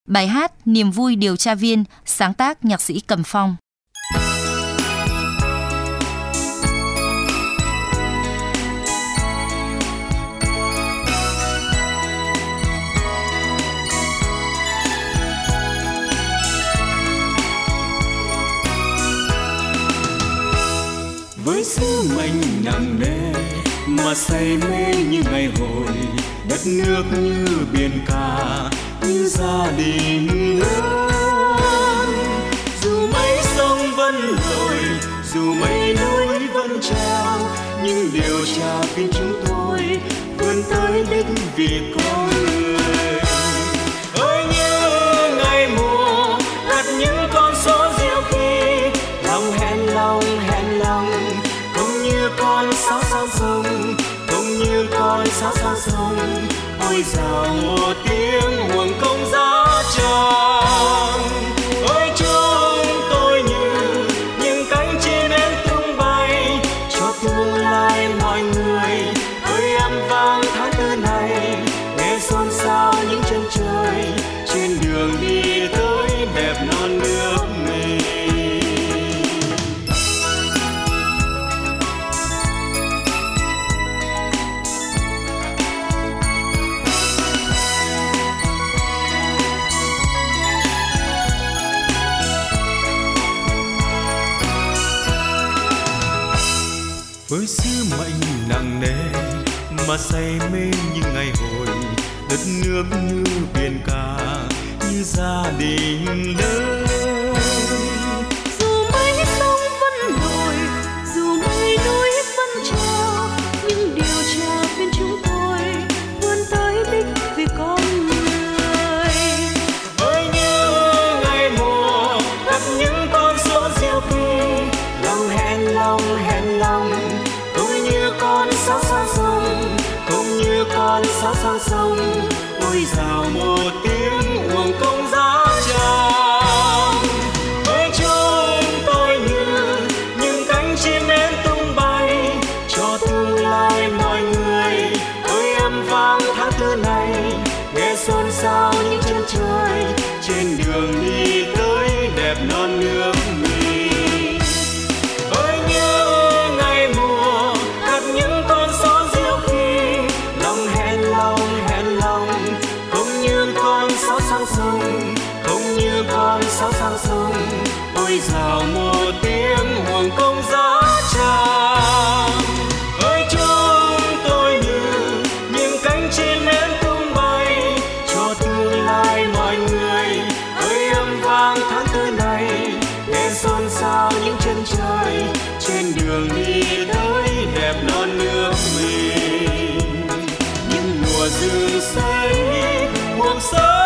Bài hát Niềm vui điều tra viên, sáng tác nhạc sĩ Cầm Phong. Với sứ mệnh nặng nề mà say mê như ngày hội, đất nước như biển cả, như gia đình lớn. Dù mấy sông vẫn lội, dù mấy núi vẫn treo, nhưng điều tra viên chúng tôi vươn tới đích vì con người. Ơi như ngày mùa đặt những con số diệu kỳ, lòng hẹn lòng cũng như con sáo sao sông, cũng như con sáo sao sông. Ôi dào một tiếng huồng công giá tràng. Ôi chúng tôi như những cánh chim én tung bay cho tương lai mọi người. Ơi âm vang tháng tư này nghe xôn xao những chân trời trên đường đi tới đẹp non nước mình. Với sứ mệnh nặng nề mà say mê như ngày hội, đất nước như biển cả, như gia đình lớn. Dù mấy sông vẫn nổi, dù mấy núi vẫn treo, nhưng điều tra viên chúng tôi vươn tới đích vì con người. Ôi như ngày mùa gặp những con số diệu kỳ, lòng hẹn lòng cũng như con sáo sao sông, cũng như con sáo sao sông. Ôi rào một tiếng huồng công giá tràng. Ôi chúng tôi như những cánh chim én tung bay cho tương lai mọi người. Ôi âm vang tháng tư này nghe xôn xao những chân trời trên đường đi tới đẹp non nước mình. Ôi như ngày mùa gặp những con số diệu kỳ, lòng hẹn lòng cũng như con sáo sang sông, cũng như con sáo sang sông. Ôi rào một tiếng huồng công giá tràng. Ôi chúng tôi như những cánh chim én tung bay cho tương lai mọi người. Ôi âm vang tháng tư này nghe xôn xao những chân trời trên đường đi tới đẹp non nước mình. Những mùa rừng xanh cuộc sống